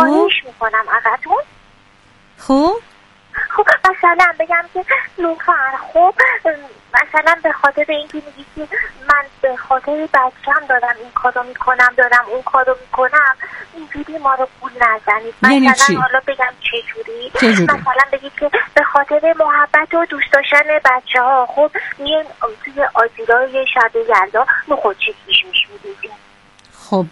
خواهش میکنم ازتون. خب مثلا بگم که لطفاً خب مثلا به خاطر اینکه میگی که من به خاطر بچه‌م دارم این کارو میکنم دارم اون کارو میکنم اینجوری ما رو گول نزنید. یعنی مثلا چی؟ حالا بگم چجوری؟ مثلا بگید که به خاطر محبت و دوست داشتن بچه‌ها خب میایم توی آجیلای شب یلدا نخودچی پیش میدیم. خب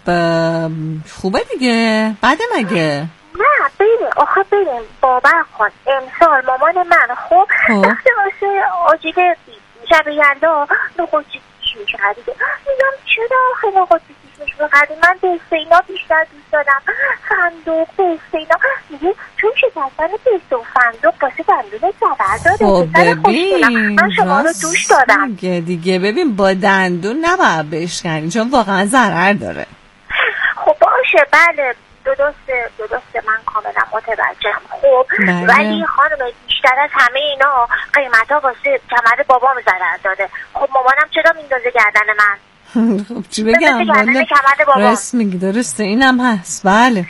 خوبه دیگه. بعد مگه نه بریم باور کن امسال مامان من خب وقتی واسه آجیل شب یلدا نخودچی پیش می‌خریده. میگم چرا آخه نخودچی پیش می‌خری؟ من به سینا بیشتر دوست دارم. فندق به سینا میگه چون شکستن بیست و فندق واسه دندون ضرر داره. خب ببین من شما رو دوست دارم دیگه ببین با دندون نباید بشکنی چون واقعا ضرر داره. خب باشه بله درسته من کاملا متوجهم. خب ولی خانم بیشتر از همه اینا قیمتا واسه کمر بابام ضرر داده. خب مامانم چرا میندازه گردن من؟ خب چی بگم راست میگی درسته اینم هست. بله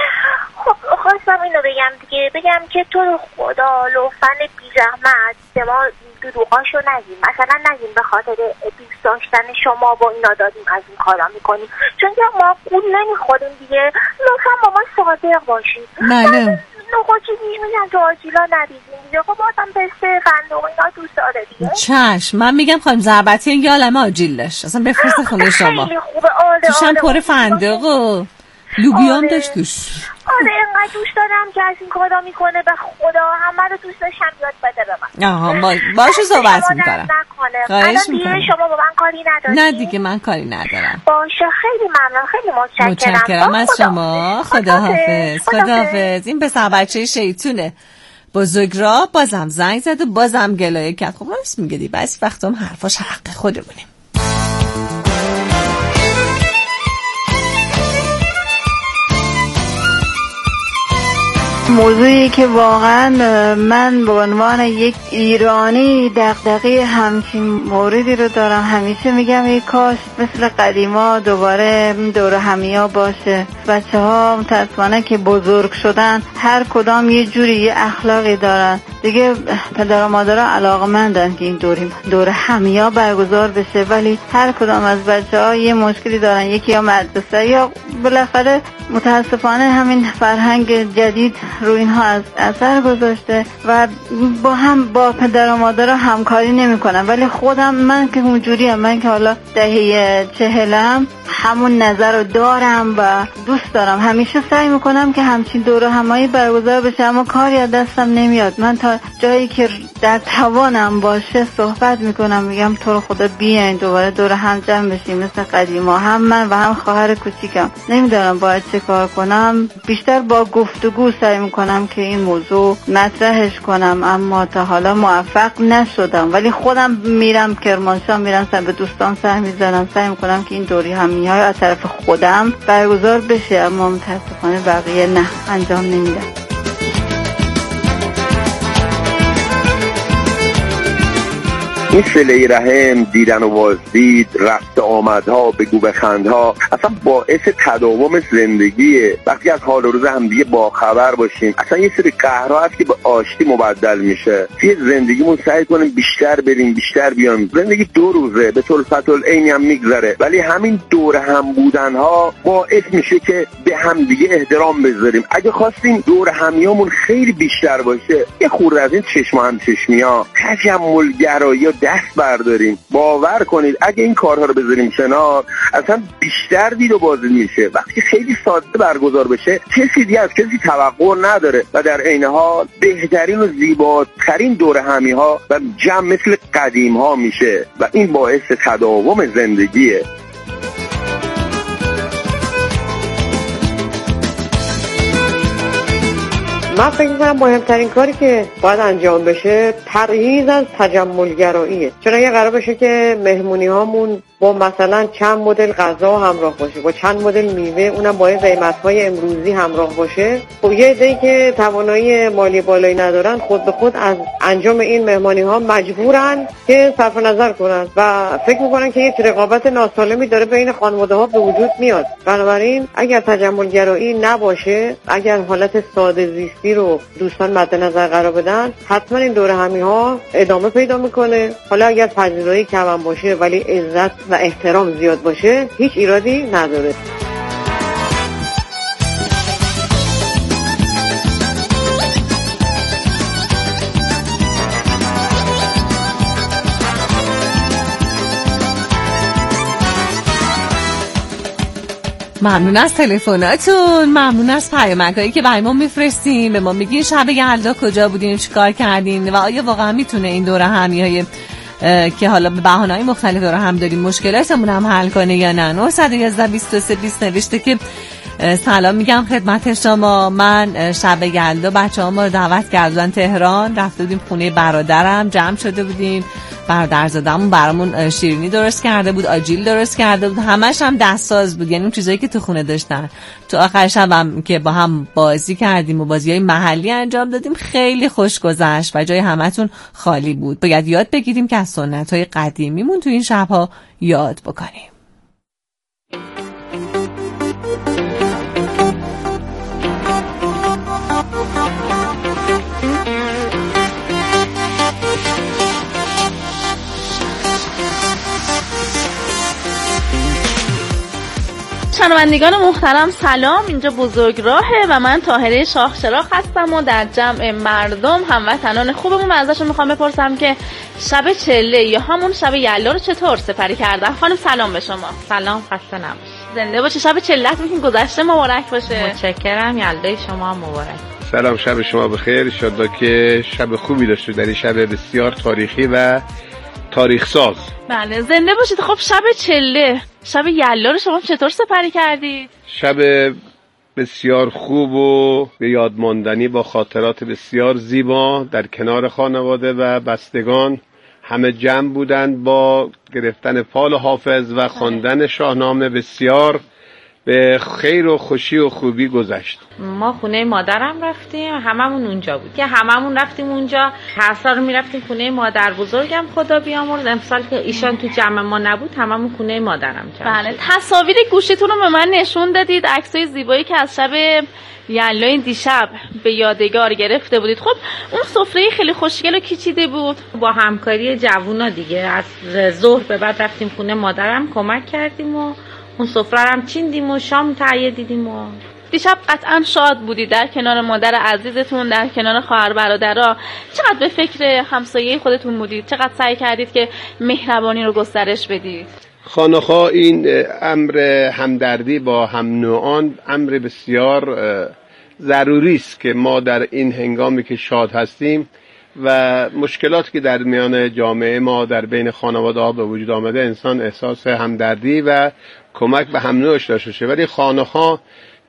خب خواستم اینو بگم که تو رو خدا لطفاً بی زحمت به ما دروغاشو نگیم. مثلا نگیم به خاطر دوست داشتن شما با اینا داریم از این کارا میکنیم چون که ما قول نمیخوریم دیگه. لطفاً با ما صادق باشید. بله نخوچی میگن تو آجیلا ندیدیم دیگه. خب آدم پسته فندق اینا دوست داره دیگه. چشم من میگم خانم زربتی یه عالمه آجیل داشت اصلا بفرست خونه شما. خیلی خوبه. توشم پر فندق و لوبیا هم داشت توش. اینقدر دوست دارم که از این کارا میکنه. به خدا همه رو دوست داشتم یاد بده به من. آها باشو صحبت میکنم. الان دیگه شما با من کاری نداری؟ نه دیگه من کاری ندارم. باشه خیلی ممنون خیلی متشکرم از شما. خداحافظ. این پسر بچه شیطونه بزرگراه بازم زنگ زد و بازم گلایه کرد. خب راست میگه دی بعضی وقتا هم حرفاش حق خودمونیم. موضوعی که واقعا من به عنوان یک ایرانی دغدغه همچین موردی رو دارم. همیشه میگم ای کاش مثل قدیما دوباره دور همیا باشه. بچه ها متاسفانه که بزرگ شدن هر کدام یه جوری یه اخلاقی دارن دیگه. پدر و مادرها علاقه‌مندن که این دور همیا برگزار بشه ولی هر کدام از بچه ها یه مشکلی دارن. یکی یا مدرسه یا بالاخره متاسفانه همین فرهنگ جدید رو اینها از اثر گذاشته و با پدر و مادر همکاری نمی‌کنن. ولی خودم من که اونجوریم، من که حالا دهه 40م همون نظر رو دارم و دوست دارم. همیشه سعی میکنم که همچین دوره همایی برگزار بشه اما کاری از دستم نمیاد. من تا جایی که در توانم باشه صحبت میکنم، میگم تو رو خدا بیاین دوباره دور هم جمع بشیم مثل قدیما، هم من و هم خواهر کوچیکم. نمیدونم باید چه کار کنم. بیشتر با گفتگو سعی میکنم که این موضوع مطرحش کنم اما تا حالا موفق نشدم. ولی خودم میرم کرمانشاه، میرم به دوستان سر میزنم، سعی میکنم که این دوری همی های از طرف خودم برگزار بشه اما متاسفانه بقیه نه، انجام نمیدن. این صله رحم، دیدن و بازدید، رفت آمدها، بگو بخندها اصلا باعث تداوم زندگیه. وقتی از حال و روز همدیگه باخبر باشیم، اصلا یه سری قهرها هست که به آشتی مبدل میشه. توی زندگیمون سعی کنیم بیشتر بریم بیشتر بیایم. زندگی 2 روزه، به طور فتوالعین هم میگذره، ولی همین دور هم بودنها باعث میشه که به همدیگه احترام بذاریم. اگه خواستیم دور همیامون خیلی بیشتر باشه، یه خورده از این چشم هم چشمیا تجملگرایی دست برداریم. باور کنید اگه این کارها رو بذاریم کنار، اصلا بیشتر دید و بازی میشه. وقتی خیلی ساده برگزار بشه، کسی دیگه از کسی توقع نداره و در عین حال بهترین و زیباترین دور همی ها و جمع مثل قدیم ها میشه و این باعث تداوم زندگیه. من فکر می‌کنم مهمترین کاری که باید انجام بشه پرهیز از تجملگراییه. چون اگه قرار باشه که مهمونی هامون با مثلا چند مدل غذا همراه باشه، با چند مدل میوه، اونم با قیمت‌های امروزی همراه باشه. خب یه عده‌ای که توانایی مالی بالایی ندارن خود به خود از انجام این مهمانی‌ها مجبورن که صرف نظر کنن و فکر می‌کنن که یک رقابت ناسالمی داره بین خانواده‌ها به وجود میاد. بنابراین اگر تجملگرایی نباشه، اگر حالت ساده زیستی رو دوستان مد نظر قرار بدن، حتما این دوره همی‌ها ادامه پیدا میکنه. حالا اگر پذیرایی کم هم باشه ولی عزت و احترام زیاد باشه، هیچ ایرادی نداره. ممنون از تلفناتون، ممنون از پیامکایی که برای ما میفرستین، به ما میگین شب یلدا کجا بودین، چیکار کردین و آیا واقعا میتونه این دوره همیهای که حالا به بهانه‌های مختلف دوره هم داریم مشکلاتمون هم حل کنه یا نه. 911 23 20 نوشته که سلام میگم خدمت شما، من شب یلدا بچه‌ها ما رو دعوت کردن تهران، رفته بودیم خونه برادرم، جمع شده بودیم، برادرزادمون برامون شیرینی درست کرده بود، آجیل درست کرده بود، همش هم دستساز بود، یعنی اون چیزایی که تو خونه داشتن. تو آخر شب هم که با هم بازی کردیم و بازی‌های محلی انجام دادیم، خیلی خوش گذشت و جای همتون خالی بود. باید یاد بگیریم که از سنت‌های قدیمیمون تو این شب‌ها یاد بکنیم. شنوندگان محترم سلام، اینجا بزرگراهه و من طاهره شاهچراغ هستم و در جمع مردم هموطنان خوبمون ازشون میخوام بپرسم که شب چله یا همون شب یلدا رو چطور سپری کردن. خانم سلام به شما. سلام، خسته نباشید. زنده باشه. شب چله‌تون که گذشته مبارک باشه. متشکرم، یلدای شما مبارک. سلام، شب شما بخیر، انشالله که شب خوبی داشته در این شب بسیار تاریخی و تاریخ ساز. بله، زنده باشید. خب شب چله، شب یلدا رو شما چطور سپری کردید؟ شب بسیار خوب و به یاد ماندنی با خاطرات بسیار زیبا در کنار خانواده و بستگان همه جمع بودند با گرفتن فال حافظ و خواندن شاهنامه بسیار به خیر و خوشی و خوبی گذشت. ما خونه مادرم رفتیم، هممون اونجا بود که هممون رفتیم اونجا. هر سال میرفتیم خونه مادر بزرگم خدا بیامرز. امسال که ایشان تو جمع ما نبود، هممون خونه مادرم جمع. بله، تصاویر گوشیتون رو به من نشون دادید، عکسای زیبایی که از شب یلدای دیشب به یادگار گرفته بودید. خب اون سفره خیلی خوشگل و کیچیده بود. با همکاری جوونا دیگه از ظهر به بعد رفتیم خونه مادرم کمک کردیم و اون سفره هم چیندیم و شام تهیه دیدیم. و دیشب قطعا شاد بودید در کنار مادر عزیزتون، در کنار خواهر برادرها. چقدر به فکر همسایه خودتون بودید؟ چقدر سعی کردید که مهربانی رو گسترش بدید؟ خانه‌ها این امر همدردی با هم نوعان امر بسیار ضروری است که ما در این هنگامی که شاد هستیم و مشکلاتی که در میان جامعه ما در بین خانواده‌ها به وجود آمده، انسان احساس همدردی و کمک به هم نوعش داشته باشه. ولی خانه‌ها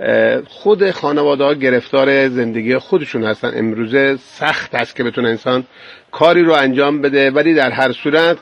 خود خانواده‌ها گرفتار زندگی خودشون هستن. امروزه سخت است که بتونه انسان کاری رو انجام بده، ولی در هر صورت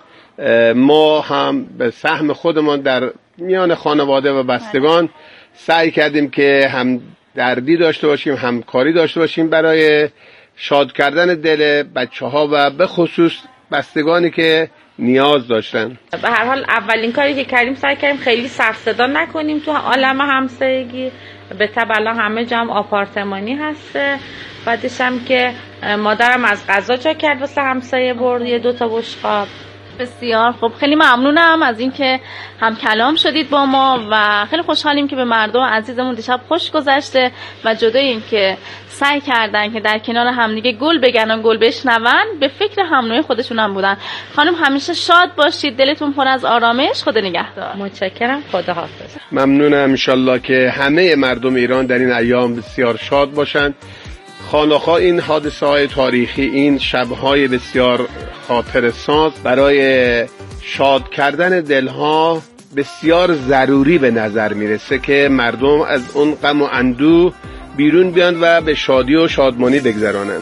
ما هم به سهم خودمان در میان خانواده و بستگان سعی کردیم که هم دردی داشته باشیم، همکاری داشته باشیم برای شاد کردن دل بچه‌ها و به خصوص بستگانی که نیاز داشتن. به هر حال اولین کاری که کردیم سعی کردیم خیلی سر صدا نکنیم تو عالم همسایگی. به طبع الان همه جمع آپارتمانی هسته. بعدش هم که مادرم از غذا جا کرد واسه همسایه برد یه 2 تا بشقاب. بسیار خب، خیلی ممنونم از اینکه هم کلام شدید با ما و خیلی خوشحالیم که به مردم عزیزمون دیشب خوش گذشته و جدای این که سعی کردن که در کنار همدیگه گل بگن و گل بشنون، به فکر هم نوع خودشون هم بودن. خانم همیشه شاد باشید، دلتون پر از آرامش. خدا نگهدار. متشکرم، خدا حافظ. ممنونم، انشالله که همه مردم ایران در این ایام بسیار شاد باشند. خانه‌ها این حادثه‌های تاریخی، این شب‌های بسیار خاطرساز برای شاد کردن دلها بسیار ضروری به نظر میرسه که مردم از اون غم و اندوه بیرون بیان و به شادی و شادمانی بگذرانند.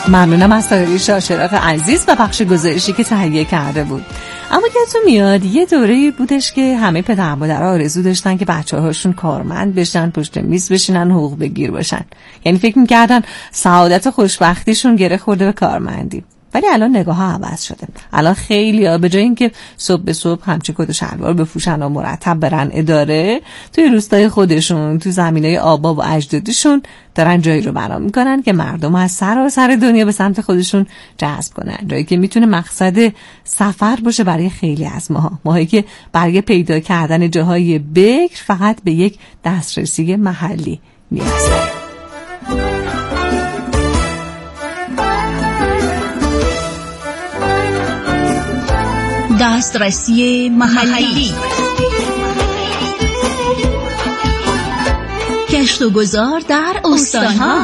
ممنونم از طاهری شاهچراغ عزیز و بخش گزارشی که تهیه کرده بود. اما یادتون میاد یه دوره‌ای بودش که همه پدر و مادرها آرزو داشتن که بچه‌هاشون کارمند بشن، پشت میز بشینن، حقوق بگیر باشن. یعنی فکر می‌کردن سعادت و خوشبختیشون گره خورده به کارمندی. ولی الان نگاه ها عوض شده. الان خیلی ها به جای اینکه صبح به صبح همچی کت و شلوار بپوشن و مرتب برن اداره، توی روستای خودشون، تو زمینای آبا و اجدادیشون دارن جایی رو بنا میکنن که مردم از سراسر دنیا به سمت خودشون جذب کنن. جایی که میتونه مقصد سفر باشه برای خیلی از ماهایی که برای پیدا کردن جاهای بکر فقط به یک دسترسی محلی نیاز دارن. دسترسی محلی، گشت و گذار در استان‌ها.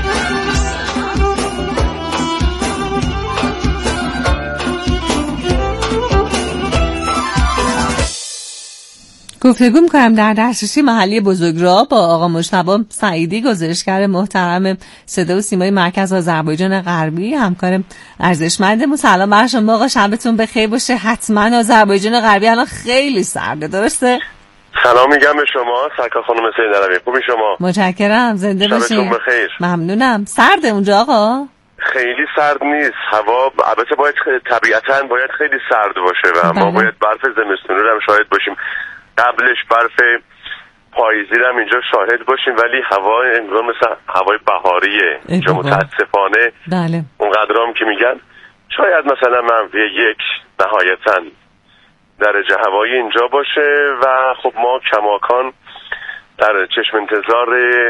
گفتگو می‌کنم در دسترسی محلی بزرگراه با آقا مجتبی سعیدی، گزارشگر محترم صدا و سیمای مرکز آذربایجان غربی، همکار ارزشمندمون. سلام بر شما آقا، شبتون بخیر باشه. حتما آذربایجان غربی الان خیلی سرده، درسته؟ سلام میگم به شما سرکار خانم سیدنوی، خوبی شما؟ متشکرم، زنده باشین. شبتون بخیر. ممنونم. سرده اونجا آقا؟ خیلی سرد نیست هوا، البته باید طبیعتاً باید خیلی سرد باشه و ما باید برف زمستونی رو هم شاهد باشیم، قبلش برف پاییزی رو هم اینجا شاهد باشیم، ولی هوا انگار مثل هوای بهاریه اینجا متاسفانه. بله. اونقدرام که میگن شاید مثلا -1 نهایتاً درجه هوایی اینجا باشه و خب ما کماکان در چشم انتظار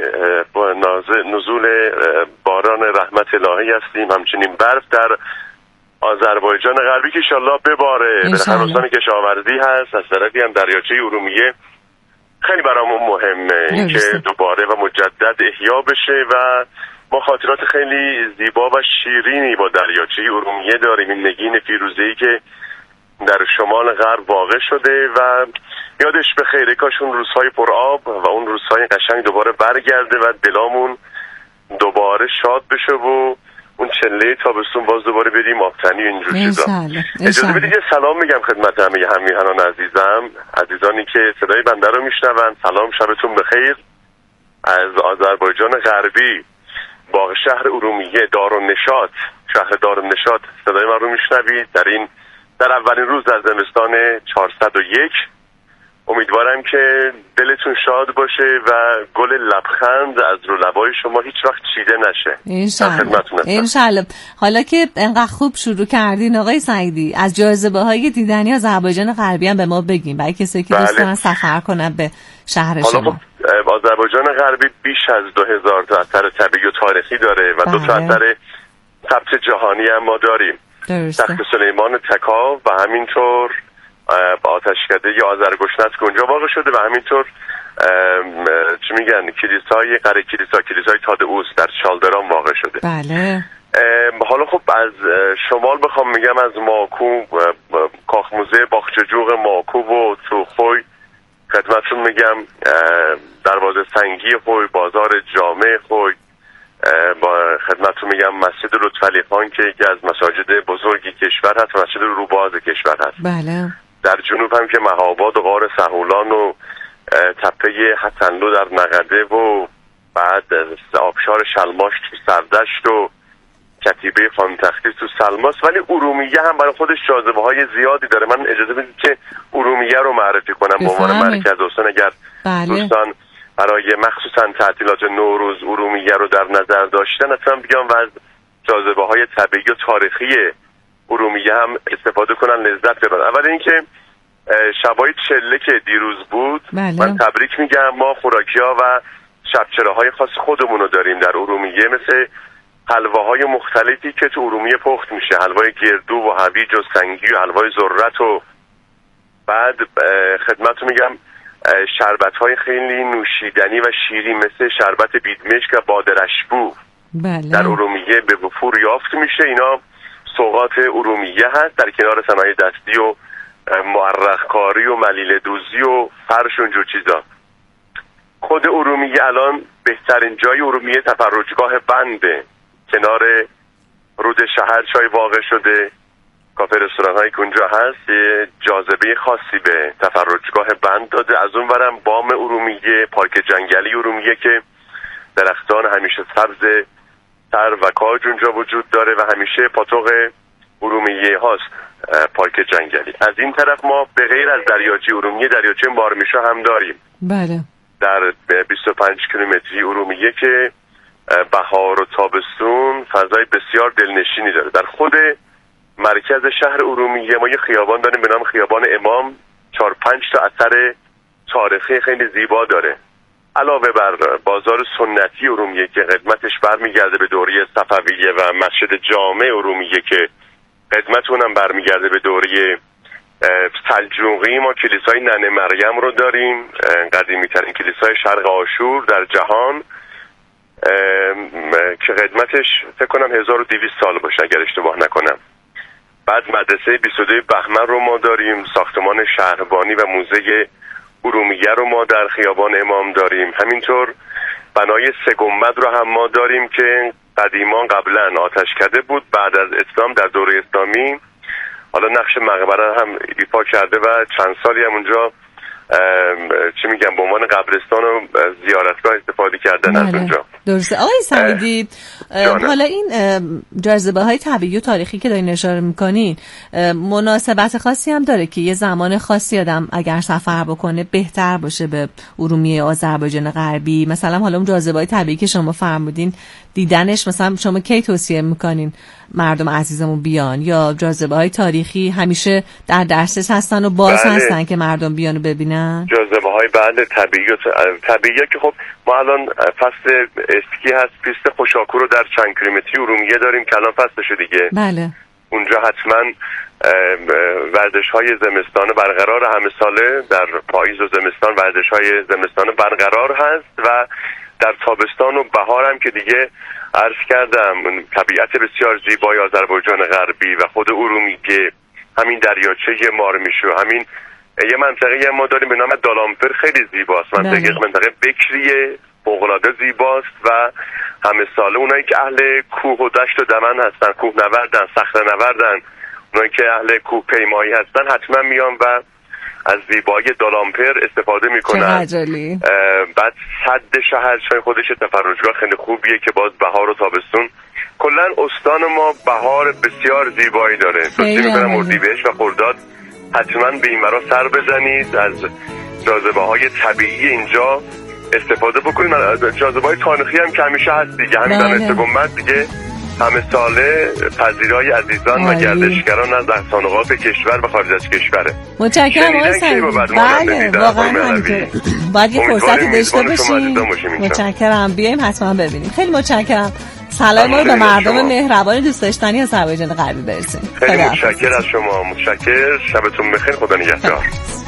نزول باران رحمت الهی هستیم. همچنین برف در آذربایجان غربی که انشالله بباره. بالاخره استان کشاورزی هست، از طرفی هم دریاچه ارومیه خیلی برامون مهمه اینکه دوباره و مجدد احیا بشه و ما خاطرات خیلی زیبا و شیرینی با دریاچه ارومیه داریم. این نگین فیروزه‌ای که در شمال غرب واقع شده و یادش به خیره کاش اون روزهای پرآب و اون روزهای قشنگ دوباره برگرده و دلامون دوباره شاد بشه و اون چله تابستون باز دوباره بریم آبتنی اینجور چیزا. اجازه بدید یه سلام میگم خدمت همه همیهنان عزیزم، عزیزانی که صدای بنده رو میشنون. سلام، شبتون بخیر. از آذربایجان غربی با شهر ارومیه دارالنشاط، شهر دارالنشاط صدای من رو میشنوید در اولین روز در زمستان 401. امیدوارم که دلتون شاد باشه و گل لبخند از رو لبای شما هیچ وقت چیده نشه. انشالله. حالا که انقدر خوب شروع کردین آقای سعیدی، از جاذبه‌های دیدنی آذربایجان غربی هم به ما بگیم برای کسی که دوست دارن سفر کنن به شهر شما. خب آذربایجان غربی بیش از 2000 تا اثر طبیعی و تاریخی داره و 2 تا اثر ثبت جهانی هم ما داریم. تخت سلیمان تکا و همینطور آتشکده آذرگشنت که اونجا واقع شده و همینطور چی میگن کلیسای تادئوس در چالدران واقع شده. بله. حالا خب از شمال بخوام میگم از ماکو، کاخ موزه باغچه‌جوق ماکو و توخوی خدمتتون میگم، دروازه سنگی خوی، بازار جامع خوی، با خدمتتون میگم مسجد لطفعلی خان که یکی از مساجد بزرگی کشور هست، مسجد روباز کشور هست. بله. در جنوب هم که مهاباد و غار سهولان و تپه حسنلو در نقده و بعد آبشار شلماش تو سردشت و کتیبه خانتختی تو سلماس. ولی ارومیه هم برای خودش جاذبه‌های زیادی داره. من اجازه بدید که ارومیه رو معرفی کنم به عنوان مرکز استان. اگر دوستان برای مخصوصا تعطیلات نوروز ارومیه رو در نظر داشتن اصلا بیان و از جاذبه‌های طبیعی و تاریخی ارومیه هم استفاده کنن، لذت ببرن. اول اینکه شبای چله که دیروز بود، من تبریک میگم. ما خوراکی‌ها و شبچراهای خاص خودمون رو داریم در ارومیه، مثل حلواهای مختلفی که تو ارومیه پخت میشه، حلوای گردو و هویج و سنگی و حلوای ذرت و بعد خدمتتون میگم شربت‌های خیلی نوشیدنی و شیرین مثل شربت بیدمشک و بادرشبو در ارومیه به وفور یافت میشه. اینا سوغات ارومیه هست در کنار صنایع دستی و معرق‌کاری و ملیل دوزی و فرش و اینجور چیزا. خود ارومیه الان بهترین جای ارومیه تفرجگاه بنده، کنار رود شهرچای واقع شده. کافه رستوران هایی که اونجا هست یه جاذبه خاصی به تفرجگاه بند داده. از اون ورم بام ارومیه، پارک جنگلی ارومیه که درختان همیشه سبز تر و کاج اونجا وجود داره و همیشه پاتوق ارومیه هاست پارک جنگلی. از این طرف ما به غیر از دریاچه ارومیه دریاچه مارمیشا هم داریم. بله. در 25 کیلومتری ارومیه که بهار و تابستون فضای بسیار دلنشینی داره. در خود مرکز شهر ارومیه ما یه خیابان داریم به نام خیابان امام، 4-5 تا اثر تاریخی خیلی زیبا داره. علاوه بر بازار سنتی ارومیه که قدمتش برمیگرده به دوره صفویه و مسجد جامع ارومیه که قدمت اونم برمیگرده به دوره سلجوقی، ما کلیسای ننه مریم رو داریم، قدیمی ترین کلیسای شرق آشور در جهان که قدمتش فکر کنم 1200 سال باشه اگر اشتباه نکنم. بعد مدرسه 22 بهمن رو ما داریم، ساختمان شهربانی و موزه ارومیه رو ما در خیابان امام داریم. همینطور بنای 3 گنبد رو هم ما داریم که قدیمان قبلا آتشکده بود، بعد از اسلام در دوره اسلامی حالا نقش مقبره هم ایفا کرده و چند سالی هم اونجا چی میگم به عنوان قبرستان و زیارتگاه استفاده کردن از اونجا. درسته. آقای سعیدی، حالا این جاذبه های طبیعی و تاریخی که دارین اشاره میکنین مناسبت خاصی هم داره که یه زمان خاصی آدم اگر سفر بکنه بهتر باشه به ارومیه آذربایجان غربی؟ مثلا حالا اون جاذبه های طبیعی که شما فرمودین دیدنش مثلا شما کی توصیه میکنین مردم عزیزمون بیان، یا جاذبه های تاریخی همیشه در دسترس هستن و باز هستن که مردم بیان و ببینن؟ جاذبه های طبیعی که خب ما الان فصل اسکی هست، پیست خوشاکو رو در چند کیلومتری ارومیه داریم که الان فصلشه دیگه. بله. اونجا حتما ورزش های زمستان برقرار همه ساله، در پاییز و زمستان ورزش های زمستان برقرار هست و در تابستان و بهار هم که دیگه عرض کردم طبیعت بسیار زیبای آذربایجان غربی و خود ارومیه، همین دریاچه مارمیشو، همین یه منطقه ما داریم به نام دالامپر خیلی زیباست، منطقه بکریه فوق‌العاده زیباست و همه ساله اونایی که اهل کوه و دشت و دمن هستن، کوه نوردن، صخره نوردن، اونایی که اهل کوه پیمایی هستن حتما میان و از زیبایی دالامپر استفاده میکنن. بعد صد شهرچای خودش تفرجگاه خیلی خوبیه که باز بهار و تابستون کلا استان ما بهار بسیار زیبایی داره. توصیه میکنم اردیبهشت و خرداد حتما به این ورا سر بزنید، از جاذبه های طبیعی اینجا استفاده بکنید. جاذبه های تاریخی هم که همیشه هست دیگه، همین دانسته گنبد دیگه همه ساله پذیرای عزیزان و گردشگران از نقاط کشور و خارج از کشوره. متشکرم آقای سعیدی. بله واقعا همینطوره، باید یه فرصتی داشته باشیم. متشکرم، بیایم حتما ببینیم. خیلی متشکرم. سلام ما به مردم مهربان دوست داشتنی آذربایجان غربی برسیم. خیلی متشکرم از شما. متشکرم، شبتون بخیر، خدا نگهدار.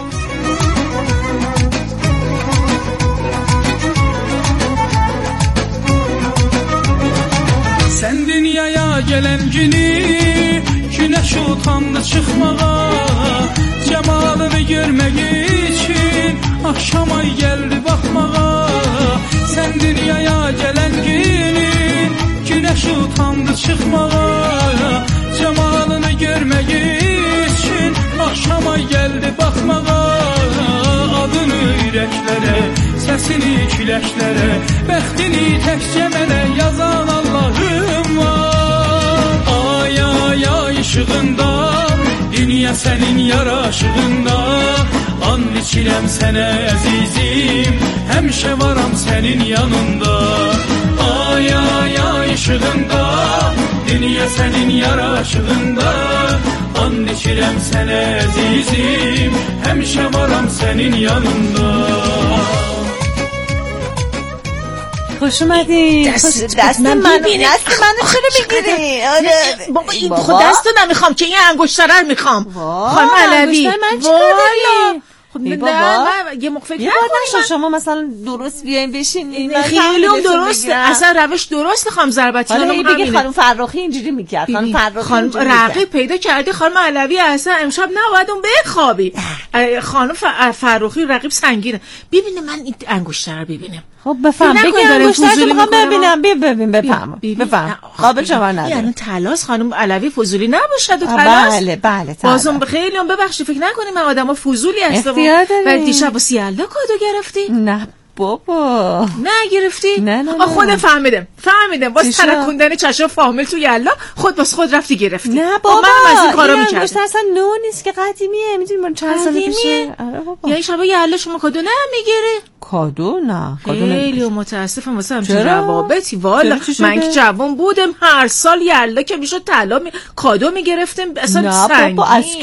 Sen dünyaya gelen günü güneş utandı çıkmağa, cemalını görmek için akşam ay geldi bakmağa. Sen dünyaya gelen günü güneş utandı çıkmağa, cemalını görmek için akşam ay geldi bakmağa. Adını yüreklere, sesini küleklere, bəxtini təkcə mənə yazan Allahım var. Ay ay ay ışığında, dünya sənin yaraşığında, and içirəm sənə əzizim, həmişə varam sənin yanında. Ay ay ay ışığında, dünya sənin yaraşığında, and içirəm sənə əzizim, həmişə varam sənin yanında. خوش اومدین. دست منو چرا میگیری؟ بابا این خود دستو نمیخوام که این انگشتره رو میخوام. خانم علوی من چیکار داری؟ خب نه یه موقع فکر نکنم شما مثلا درست بیاین بشین. خیلی هم درسته، اصلا روش درست. خانم ضربتی همینه. بگی خانم فرخی اینجوری میکرد. خانم رقیب پیدا کردی خانم علوی اصلا امشب نباید اون بخوابی. خانم فرخی رقیب سنگینه. ببینه من این انگشتر رو ببینم. خب بفهم بگی انگشتر رو ببینم. بفهم قابل شما نداره. یعنی تلاس خانم علوی فضولی نباشد و تلاس. بله بازم خیلی هم ببخشید فکر نکنیم من آدم فضولی هستم. ولی دیشب با سیالدا کادو گرفتی؟ نه بابا گرفتی؟ نه خودم فهمیدم باز ترکوندن چشم فامیل تو یلا خود رفتی گرفتی. نه بابا من از این کارا میکردم. اصلا نو نیست که قدیمیه. میدونی من چند سال پیشه. یعنی شب یلا شما کادو نمیگیره؟ کادو نه خیلی متاسفم واسه همچین روابطی. والا من که جوان بودم هر سال یلا که میشد طلا کادو میگرفتم. اصلا سنگین.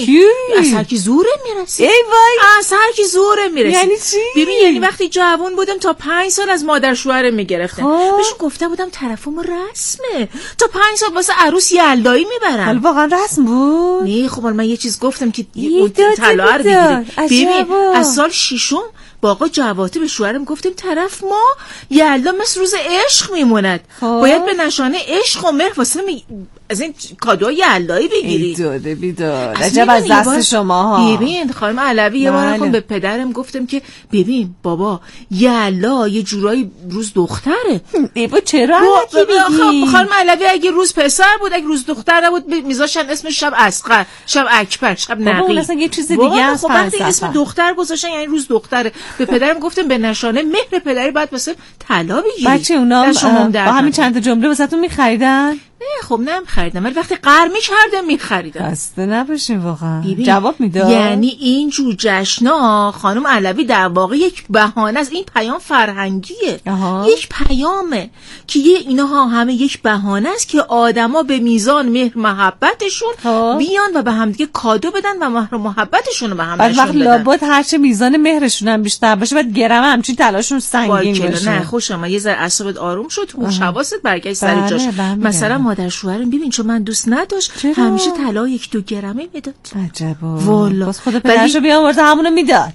از هر کی زوره میرسید. ای وای از هر کی زوره میرسید. یعنی چی؟ ببین یعنی وقتی جوان بودم تا 5 سال از مادر شوهرم میگرفتم. بهشون گفته بودم طرفم رسمه. تا 5 سال واسه عروس یلدایی میبرن. حالا واقعا رسم بود؟ نه خب من یه چیز گفتم که طلا رو بگیری. ببین از سال 6 با آقا جواتی به شوهرم گفتیم طرف ما یلدا مثل روز عشق میموند. باید به نشانه عشق و مهر واسه از این کادو یلدایی بگیری. بیداد عجب از دست شما ها. ببین خانم علوی یه بار به پدرم گفتم که ببین بابا یلا یه جورایی روز دختره. بابا چرا الکی میگی؟ خانم علوی اگه روز پسر بود اگه روز دختر نبود میذاشتن اسمش شب اصغر، شب اکبر، شب نقی. بابا اصلا یه چیز دیگه است. خب وقتی اسم دختر گذاشتن یعنی روز دختره. به پدرم گفتم به نشانه مهر پدری باید واسه طلا بگیری. بچه اونا با همین چند تا جمله واسهتون می‌خریدن؟ نه خب نمی‌خریدم ولی وقتی قرمی کردم می‌خریدم. خسته نباشین واقعا. جواب میداد. یعنی این جور جشنا خانم علوی در واقع یک بهانه است. این پیام فرهنگیه. یک پیامه که اینها همه یک بهانه است که آدما به میزان مهر محبتشون بیان و به همدیگه کادو بدن و مهر محبتشون رو به هم نشون بدن. لابد هرچه میزان مهرشون هم بیشتر باشه بعد گرم همچین تلاشون سنگین باشه. نه خوشم یه ذره اعصابت آروم شد، هوش حواست برگشت سر جاش. مثلا مادر شوهرم ببین چون من دوست نداشت همیشه طلا 1-2 گرمه میداد. عجبا. والا باز خود پدرشو بیامرزه همونو میداد.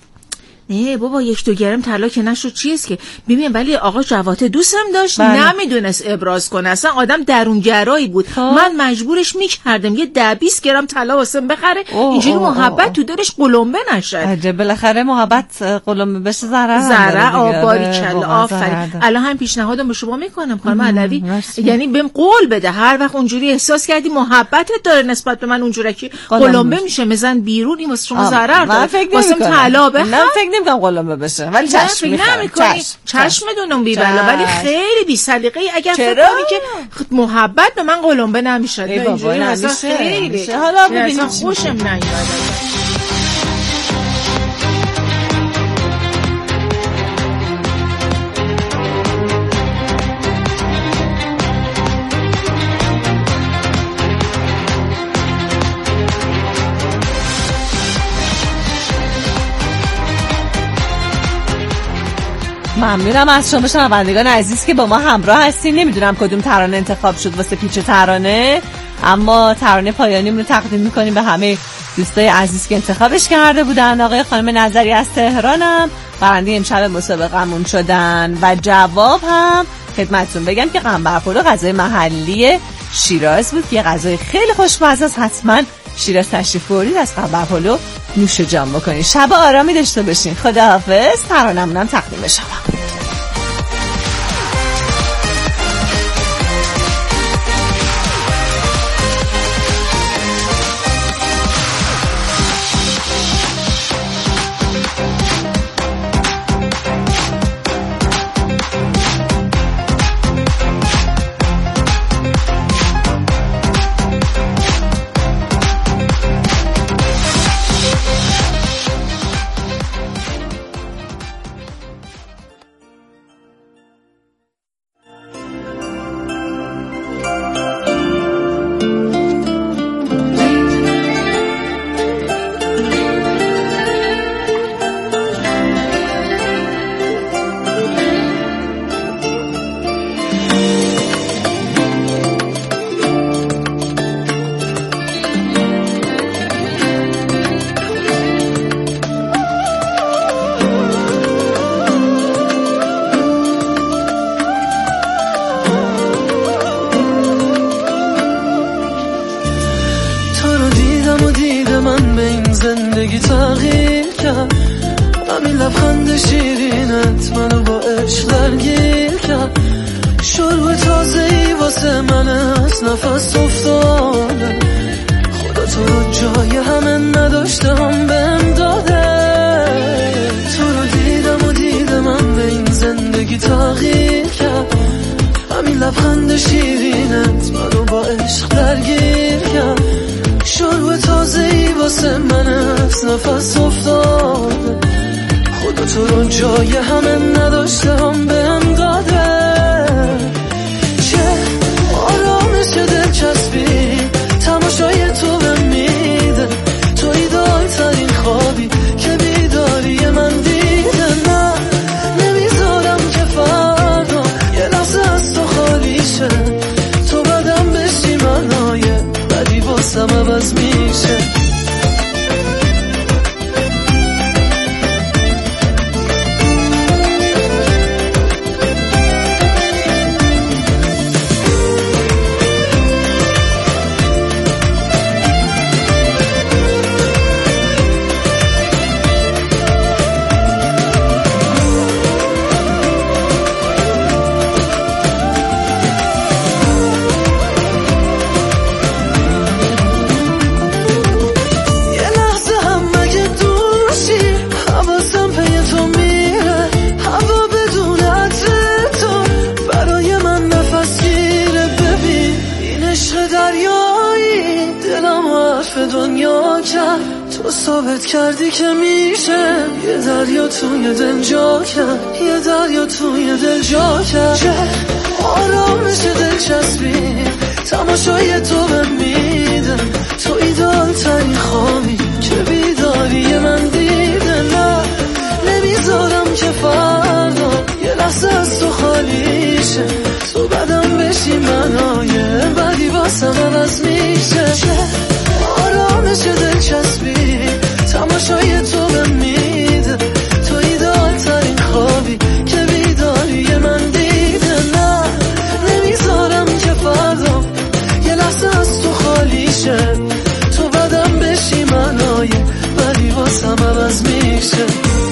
نه بابا 1-2 گرم طلا که نشد چیست که ببین ولی آقا جواته دوستم داشت نمیدونست ابراز کنه. اصلا آدم درونگرایی بود. من مجبورش میکردم یه 10-20 گرم طلا واسم بخره اینجوری محبت تو دلش قلمبه نشه. عجب بالاخره محبت قلمبه بشه ضرر باریکلا آفرین. الان هم پیشنهادم به شما میکنم خانم علوی یعنی بهم قول بده هر وقت اونجوری احساس کردی محبتت داره نسبت به من اونجوری که قلمبه میشه میزن بیرون این واسه شما ضرر داره. واسم طلا بخر نمیگم قلمبه بشه ولی چشم میخوام. چشم دونم بی‌بلا ولی خیلی بی سلیقه اگر فکر کنی که محبت به من قلمبه نمیشه. اینجوری اصلا خیلی حالا ببینیم خوشم نمیاد. ممنونم از شما شنوندگان عزیز که با ما همراه هستین. نمیدونم کدوم ترانه انتخاب شد واسه پیچ ترانه، اما ترانه پایانیمون رو تقدیم میکنیم به همه دوستای عزیز که انتخابش کرده بودن. آقای خانم نظری از تهرانم برنده امشب مسابقمون شدن و جواب هم خدمتتون بگم که قنبرپلو غذای محلی شیراز بود که یه غذای خیلی خوشمزه است. حتما شیراز تشریف بردید از قنبرپلو نوش جان بکنید. شب آرامی داشته باشین. خداحافظ. ترانه‌مونم تقدیم شما. زندگی تغییر کرد، همین لبخند شیرینت منو با عشق درگیر کرد. شروع تازه‌ای واسه من از نفس افتاده، خدا تو رو جای همه نداشته هم بهم داده. تو رو دیدم و دیدم به این زندگی تغییر کرد، همین لبخند شیرینت منو با عشق درگیر کرد. شروع تازه‌ای واسه من از نفس افتاده، خدا تو رو جای همه نداشته هم بهم داده. چه آرامش دلچسبی تماشای تو بهم میده، تو ایدال ترین خوابی که بیداری من دیده. نه نمیذارم که فردا یه لحظه از تو خالی شه، تو بدم بشی منای بدی واسم عوض میشه. تو ثابت کردی که میشه یه دریا توی دل جا کرد، یه دریا توی دل جا کرد. چه آرامش دلچسبی تماشای تو بهم میده، تو ایدال ترین خوابی که بیداری من دیده. نه نمیذارم که فردا یه لحظه از تو خالی شه، تو بدم بشی منای بدی واسم عوض میشه. چه آرامش دلچسبی تماشای تو بهم میده، تو ایدال ترین خوابی که بیداری من دیده. نه نمیذارم که فردا یه لحظه از تو خالی شه، تو بدم بشی منای بدی واسم عوض میشه.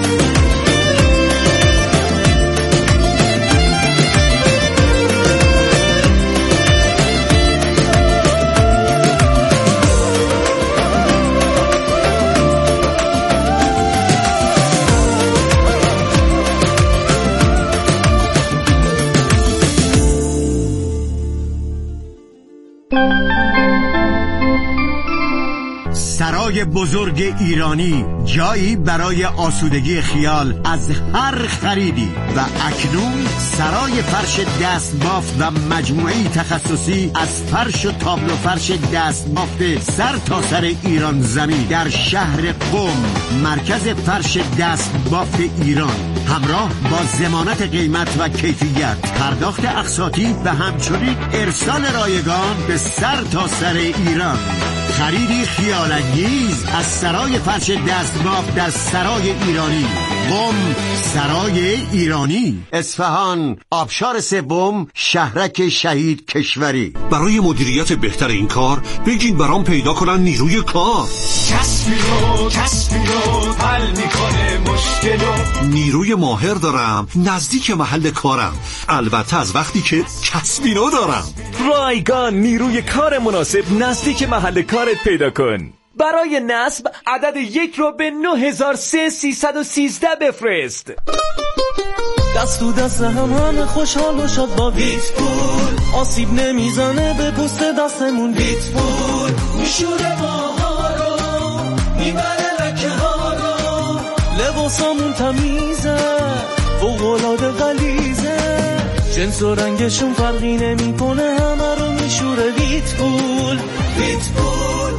سرای بزرگ ایرانی، جایی برای آسودگی خیال از هر خریدی. و اکنون سرای فرش دستبافت و مجموعی تخصصی از فرش و تابلو فرش دستبافت سر تا سر ایران زمین در شهر قم، مرکز فرش دستبافت ایران، همراه با ضمانت قیمت و کیفیت، پرداخت اقساطی و همچنین ارسال رایگان به سر تا سر ایران. خریدی خیال‌انگیز از سرای فرش دستبافت در سرای ایرانی، قم، سرای ایرانی، اصفهان، آبشار سوم، شهرک شهید کشوری. برای مدیریت بهتر این کار بگین برام پیدا کنن نیروی کار. کسبی رو حل میکنه مشکلو. نیروی ماهر دارم نزدیک محل کارم، البته از وقتی که کسبینو دارم. رایگان نیروی کار مناسب نزدیک محل کارت پیدا کن. برای نصب عدد 1 رو به 9313 بفرست. دست تو دست همه خوشحال و شاد با ویتپول، آسیب نمیزنه به پوست دستمون. ویتپول میشوره ماها رو، میبره لکه ها رو، لباسامون تمیزه فوق‌العاده غلیظه، جنس و رنگشون فرقی نمیکنه، همه رو میشوره ویتپول. ویتپول.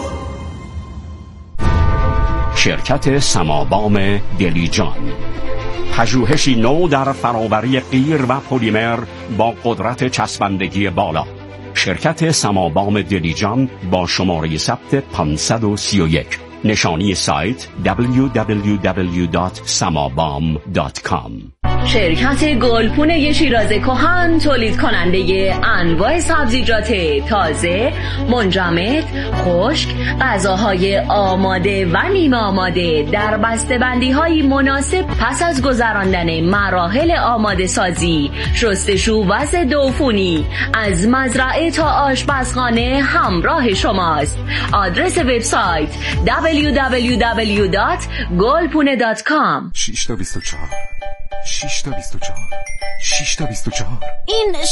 شرکت سمابام دلیجان، پژوهشی نو در فراوری قیر و پلیمر با قدرت چسبندگی بالا. شرکت سمابام دلیجان با شماره ثبت 531. نشانی سایت www.samabam.com. شرکت گلپونه شیراز کهن تولید کننده انواع سبزیجات تازه، منجمد، خشک، غذاهای آماده و نیمه آماده در بسته‌بندی‌های مناسب پس از گذراندن مراحل آماده سازی، شستشو و ضد عفونی از مزرعه تا آشپزخانه همراه شماست. آدرس وبسایت www.golpune.com. 6 تا 24 6 تا 24 6 تا 24. این